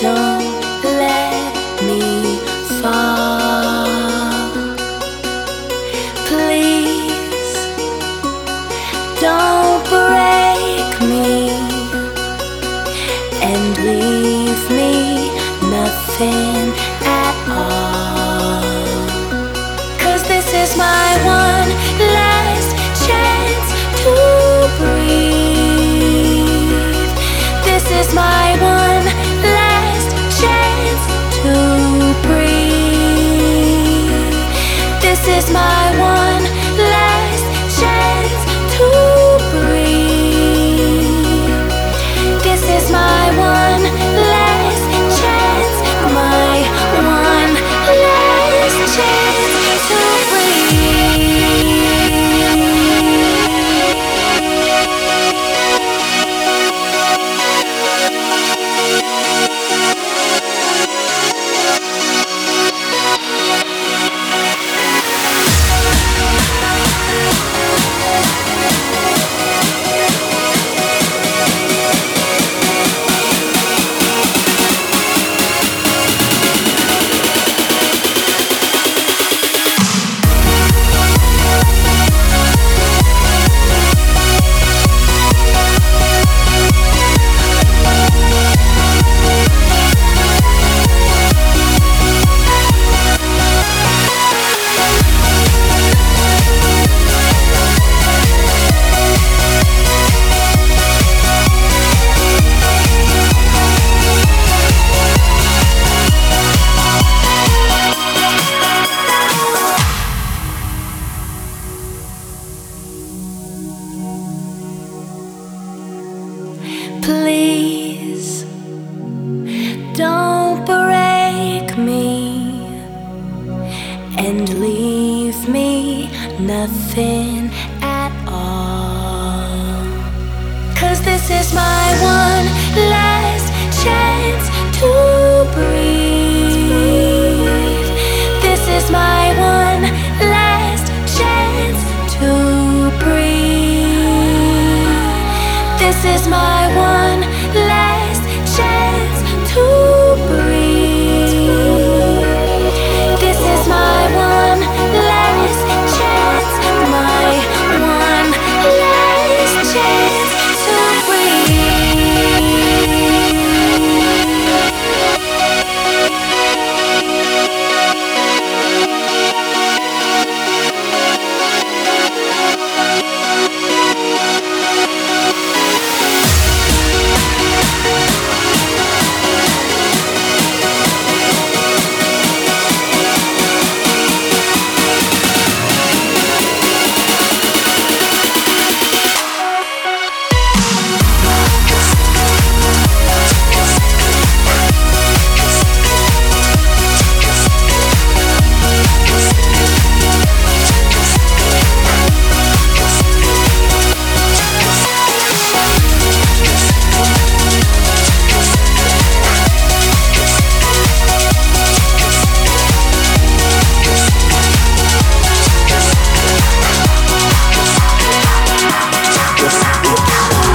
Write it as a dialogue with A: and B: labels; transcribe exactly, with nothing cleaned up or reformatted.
A: Don't let me fall. Please don't break me and leave me nothing at all. 'Cause this is my one last chance to breathe. This is my one last chance to breathe. This is my one last chance to breathe. This is my one last chance, my one last chance to breathe. Please don't break me and leave me nothing at all. 'Cause this is my one last chance to breathe. This is my one last chance to breathe. This is my